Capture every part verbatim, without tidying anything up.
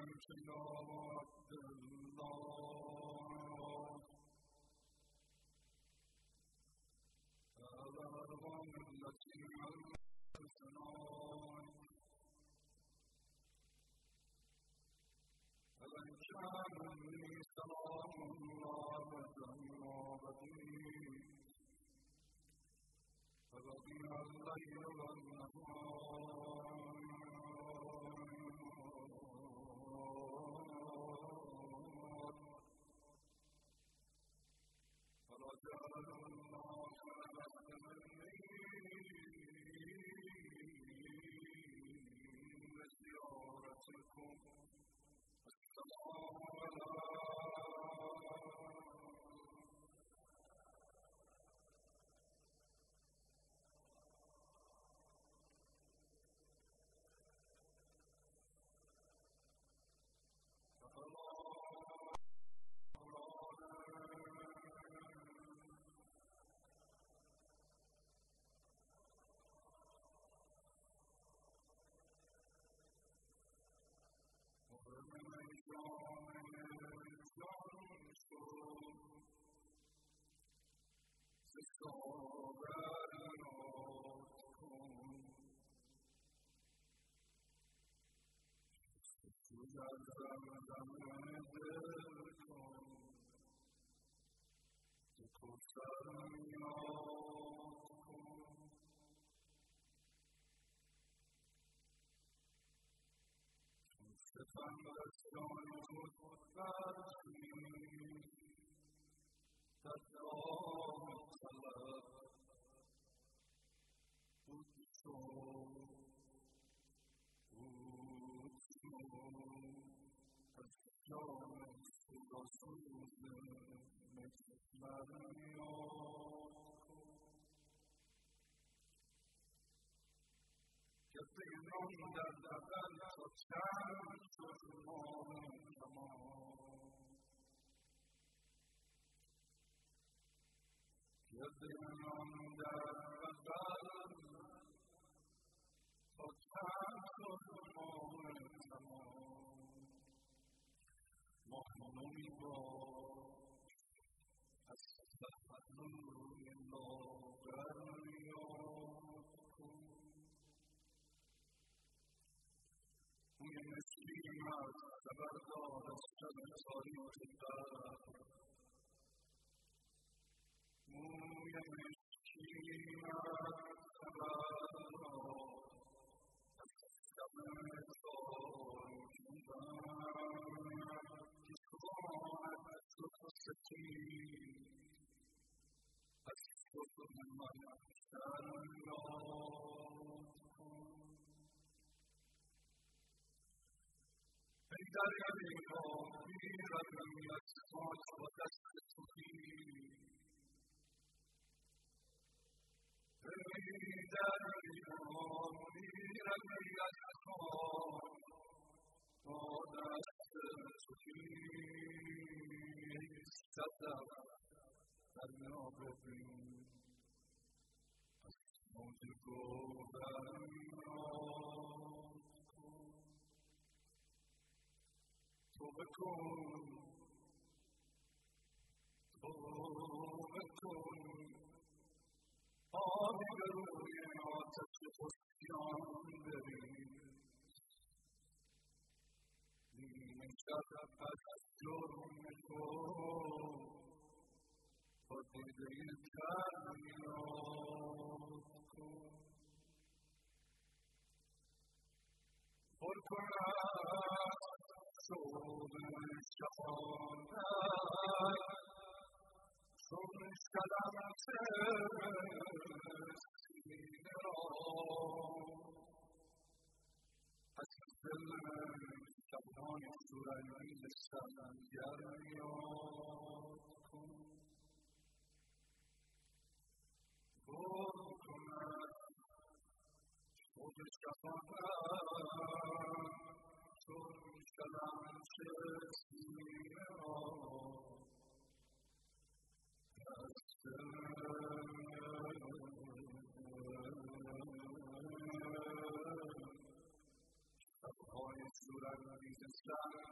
Islam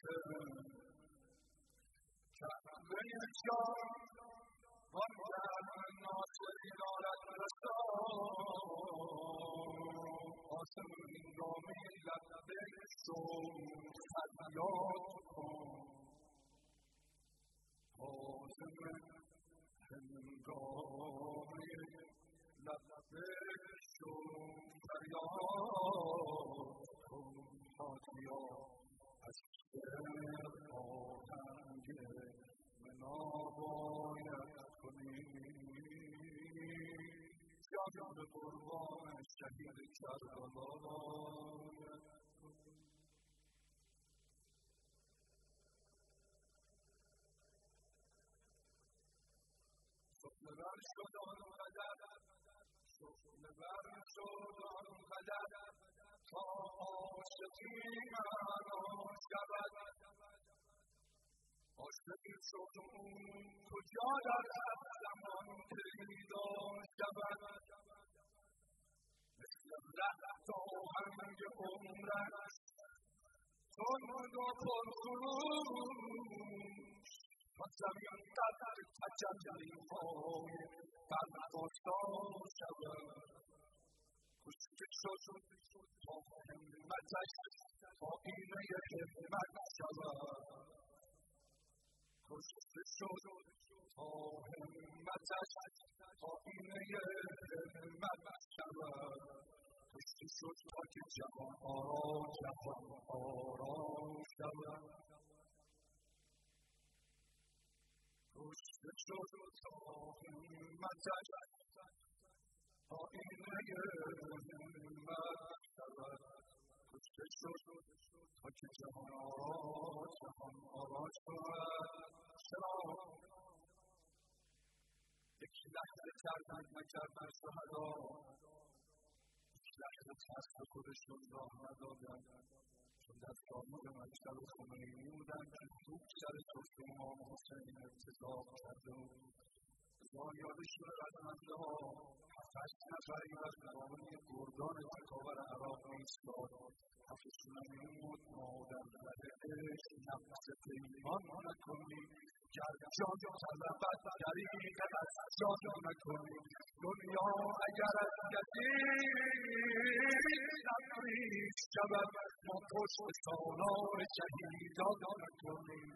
کعبه جان وان گرم ناصری دارد رسا آسمون گامی لبه شو فریاد کن آسمون هنگامی لبه شو فریاد کن حاجیا از شعر آهنگ مناباید کنی جان به قربان شهید کربلا باید کنی شغل بر شد آن قدر شغل بر شد آن قدر تا عاشقی معنا شود عاشقی شد کجا در زمان پیدا شود مثل رفت آهنگ عمرش تند و پرخروش تا زمین قدر تجلی‌های برقاسا شود کشته شد تا همتش آینه همت شود کشته شد تا همتش آینه همت شود کشته شد تا که جهان آرام جهان آرام شود کشته شد تا همتش آینه همت شود کشته شد تا که جهان آرام جهان آرام شود چرا یک لحظه کردن نکردن شهدا یک لحظه ترس به خودشون راه ندادن چون در داماد مشتب خمینی بودن که توپ سر توپ امام حسین ارتضاع کرده بود هزار یادشون رزمنده ها هفتش نفری از نوامه گردان تکاور عراق ایستاد هفتشون هم این بود مادر زدهش نفس پیمان نکنی گر جان طلبت دریغ از جان نکنی دنیا اگر از یزید ابریش شود ما پشت سالار شهیدان نکنیم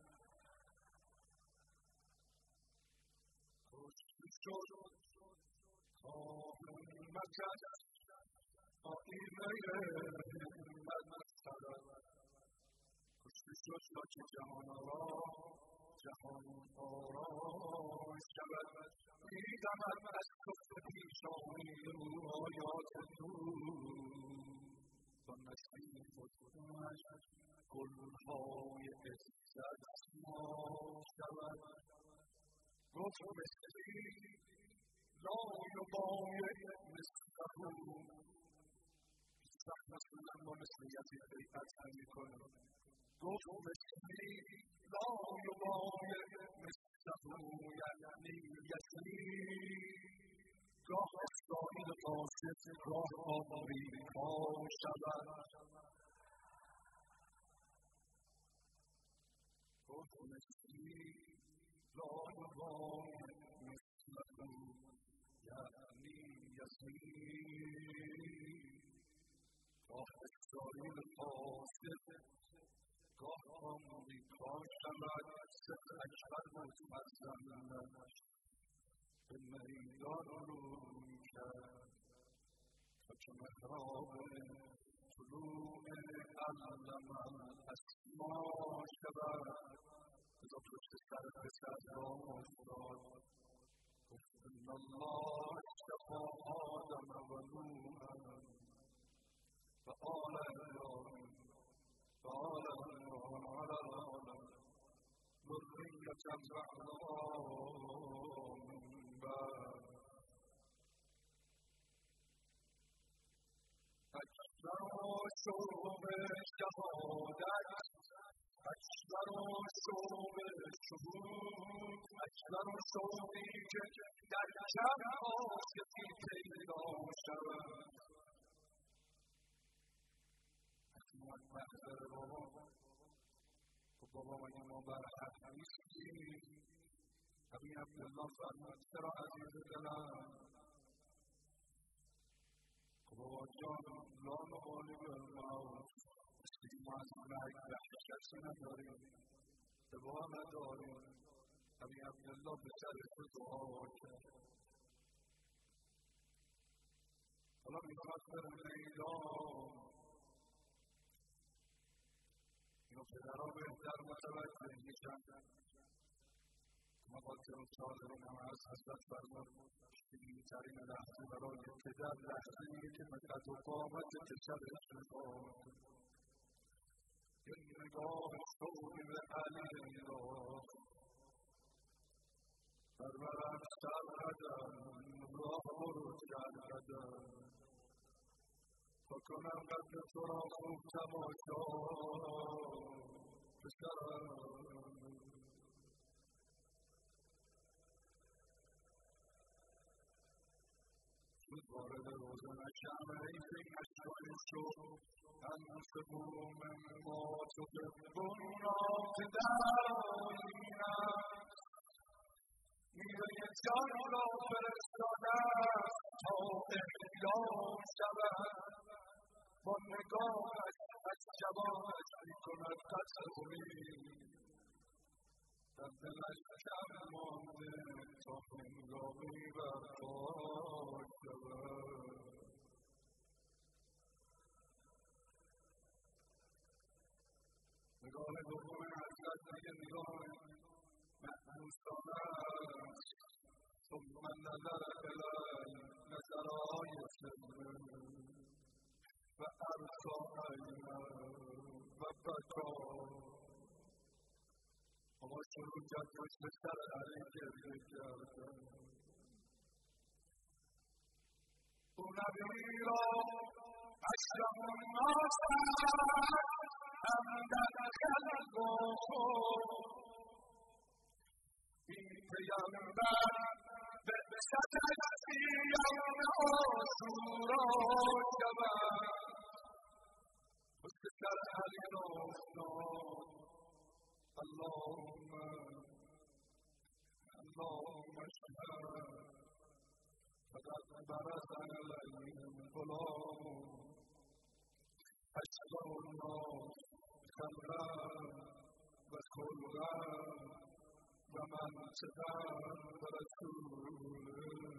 کشته شد تا همتش آینه همت شود کشته شد تا که جهان آرام جهان آرام شود می‌دمد از کفر پیشانی رویات نور تا نسیم خودش گلهای عزت ما شود گفت مثلی لای و بای مثله سخت مثلا با مثل یزید بیعت می‌کنه گفت مثلی لای و بای مثله یعنی یزید گاه اسرائیل قاصد گاه آمریکا شود گفت مثلی لای و بای مثله یعنی یزید گاه اسرائیل قاصد گاه آمریکا شود سر اکبر متمزنش به میدان روی کرد تا که محراب طلوع علم الاسما شود بذار پشت سر پسر راه افتاد گفت ان الله اصطفی آدم و نوحا و آل عمران و آل عمران علی العالمین ذریة بعضها من بعد اکبر و شوق شهادت اکبر و شوق شهود اکبر و شوقی که در شب عاشقی پیدا شود محضر بابا بابا مگه ما برحق نیستیم؟ ابی عبدالله فرمود چرا عزیز دلم؟ بابا جان لا نبالی بالموت، ما از مرگ وحشتی نداریم، دوا نداریم. ابی عبدالله به سر تو دعا کرد. حالا میخواد بره میدان. اینو پدرها بهتر متوجه میشن. مقاطع و صادرین هم از حضرت فرمود شیرین‌ترین لحظه برای پدر لحظه‌ایه که به قد و قامت پسرش نگاه این نگاه شوقی به علی انداخت. پرورم سر قدم راه برو جل قدم تا کنم قد تو را خوب تماشا پسرم. وارد روزن شمع ریزش شد انس بوم ما تحبون آتدارینم میوه جان را فرستادم تا احیا شود با نگاهش از جوانش میکند قصری در دلش کم مانده تا هنگامی برپا شود. نگاه دوم حضرت دیگه نگاه مأنوسانه است. ثم نظر الی نظرهای سره و ارسا عینه و بکا. اما شروع کرد پشت سر علی گریه کردن. او نبی را اشرف الناس حمدن خلق و این پیامبر به صدش یوم عاشورا شود. پشت سر علی را افتاد. اللهم اللهم اشهد فقد برز عليهم غلام اشهد الناس خلقا و خلقا و منطقا و رسولا.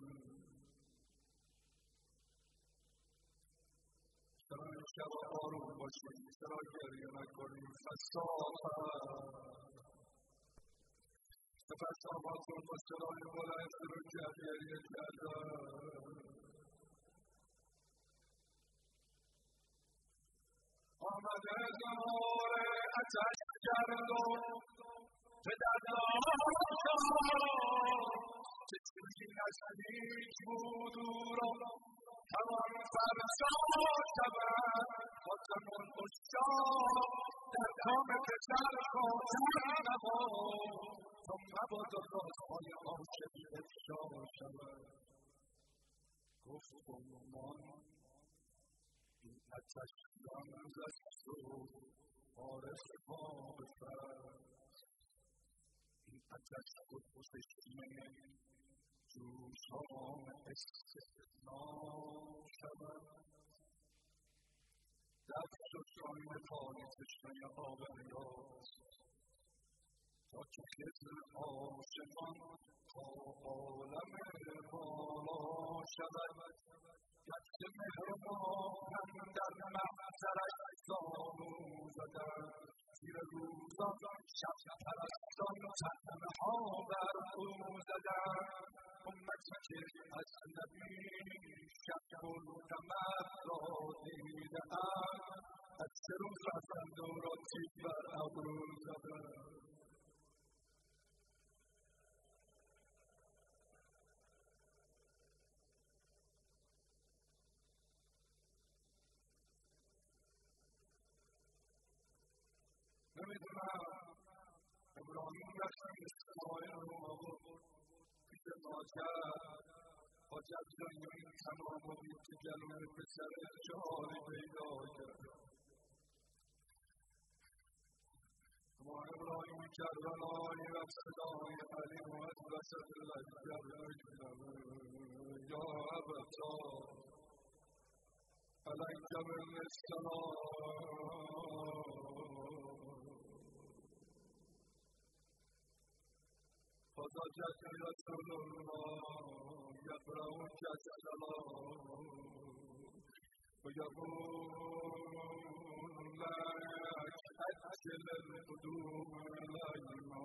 چرا این شب آروم باشیم؟ چرا گریه نکنیم؟ فساحت سپس آمازون با صدای بلند شروع کرد گریه کردن. آمده زمار اتش کرد و پدر داشت که چیزی نزدیک بود او را توان فرسا شود. خاتم العشاق در کام پسر خاتم نهاد تا مبادا رازهای عاشقی افشا شود. گفت قومان این اتش رمزست و حارس ما بفرست. این اتش خود چشمه جوشان استثنا شود. دست شد جای پای تشنه آب حیات تا که خضر آسمان تا عالم بالا شود. گشت مهر ماهم در محضرش زانو زدن. زیر روزان شب پرستان تنها بر او زدن. امتی که از نبی شب القمر را دیده‌اند از سه روز رفتند او را تیغ بر ابرو زدن. نمیدونم ابراهیم رفتن اسماعیل رو آورد پیش حاجت. حاجت جان این تمام و دید که جلوی پسر جهانی پیدا کرد. ما ابراهیم کربلایی و صدای علی و از وسط لشکر یا ابتا علیک بالسلام فضاجت رسول الله یقرأک السلام و یقول لك أجل القدوم إلينا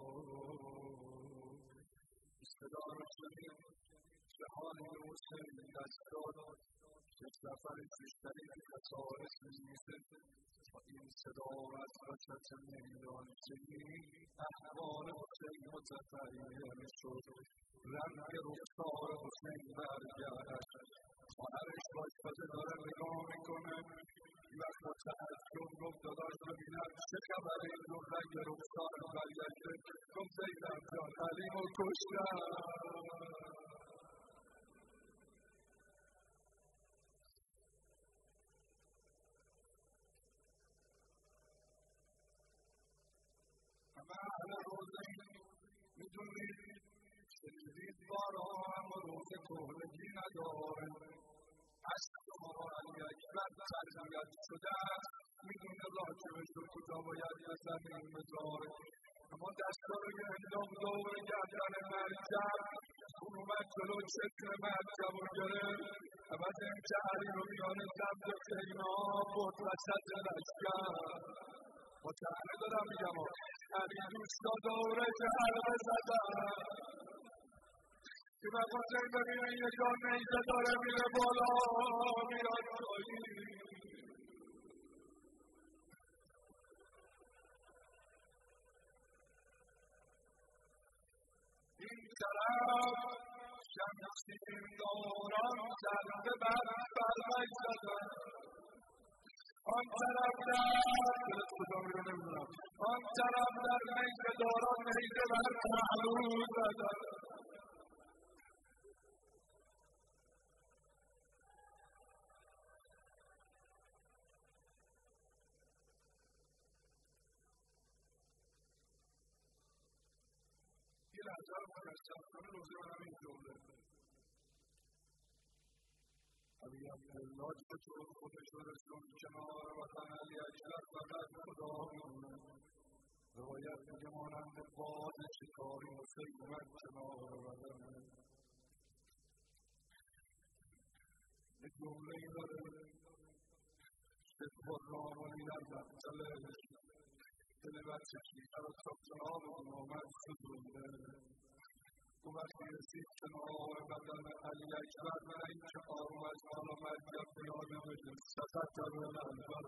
استدار شدید جهان حسین دستاد یک سفر بیشتری قطار سویسه و این صدا از وسط میدان چنین احوال حسین متفرین شد رنگ رخسار حسین برگشت خواهرش باشفته داره نگاه میکنه وقت با تعجب گفت داداش ببینم چه خبر این رو رنگ رخسار برگشته گفت زیدم جان علیم رو کشتم اهل روزه میدونید شنیدید باران و روز کهنگی نداره عشق شما علی اکبر تربیت شده است میدونه راجبش رو کجا باید زمین بذاره اما دستاره اندام دور گردن مرکب اون اومد جلو چشم مرکب رو گرفت عوض این که علی رو میانه سمت خیمه ها برد وسط لشکر متعنه دارم میگم علی دوستا دوره جرمه زدن که من حسین ببینه یه جا نیزه داره میره بالا میران پایی این طرف شمسین دوران ضربه بر برمک زدن آن طرف در آن طرف در نیزه داران نیزه بر پهلو زدن این نظر منشتر کنه روزه منم این جمله علی عبدالله چطور خودش رو رسون کنار وطن علی اکبر فقط خدا میدونه روایت میگه مانند باد شکاری حسین اومد کنار وطن یک جمله ای داره شد خرامانی در مقتلش دل بچه کیفر و سبتناب اومد سزونده تو وقتی رسید کنار بدن علی اکبر و این که آروم از حالا مرکب بیاده بشه سفت در الانبر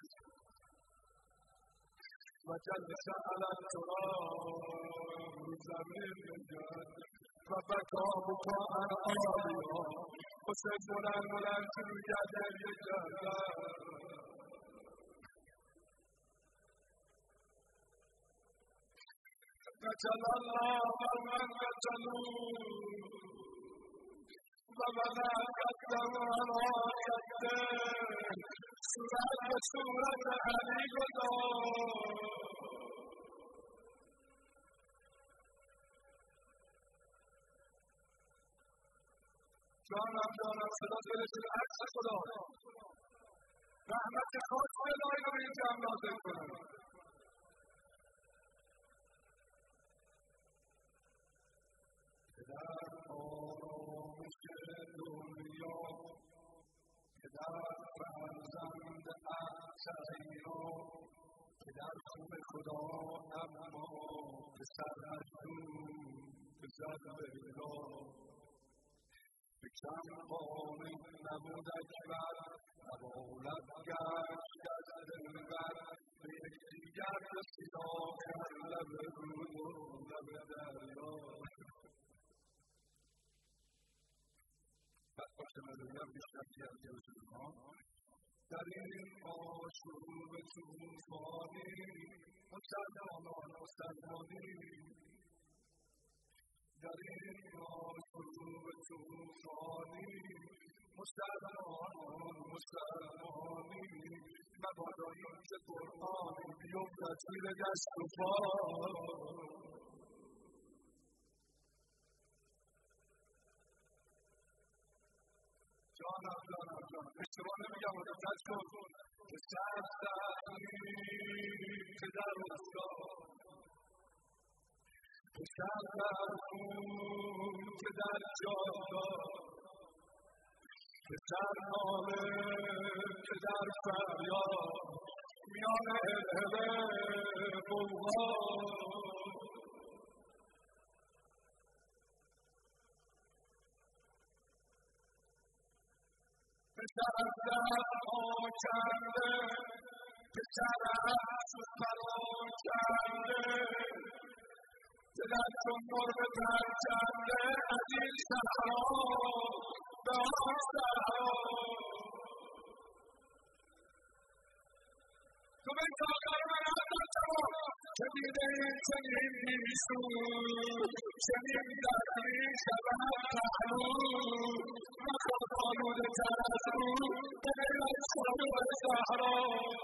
و جلس علم تراب رو زمین بگرد و بکا بکا انعالیا حسین بلند بلند روی گریه کردن قتل الله من قتلوه ومن قدم رايته صورت صورت علی گذار جانم جانم صدا دلشون عکس خدا رحمت خاص الهی رو به این جمع نازل کنه در آرامش دنیا که در فرزند احسینا که در خوب خدا اما به سر مجنون به زد بلا به کم قانه نبود اکبر نبالت گشت از دلبر به یکدیگر رسیدا کر لب رود و لب دریا بس باشه مدویم بیشتر کردی از اونها در این آشوب توفانی مسلمان مسلمانی در این آشوب توفانی مسلمان مسلمانی مبادایی که قرآن بیفتد زیر دست و پا جانم جانم جانم اشتباه نمیگم و دقت کن که سخت که در افتاد که سخت که در جا که سرنامه که در فریاد میان هله قوقا به سرزد آکنده به سرش پراکنده دلت چون مرغ پرکنده از این صحرا به آن صحرا تو به ساغر من اندر جوان که دیده این چنین بیشون چنین دردی شبه پهلو مخواد آلوده تر از رو به غیرت شد و صحرا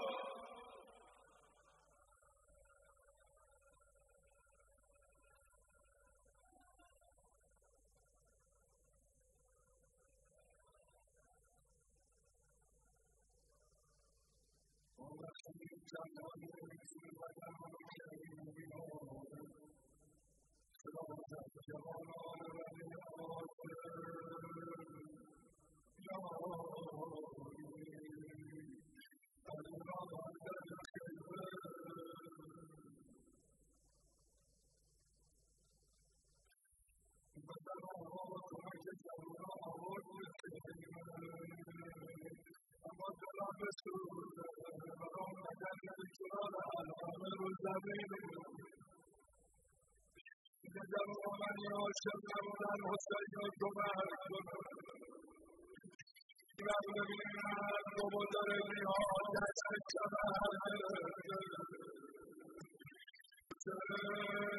زمانی عاشق نمودن حسین و جمعه رب ببینن بابا داره میاد دست کمر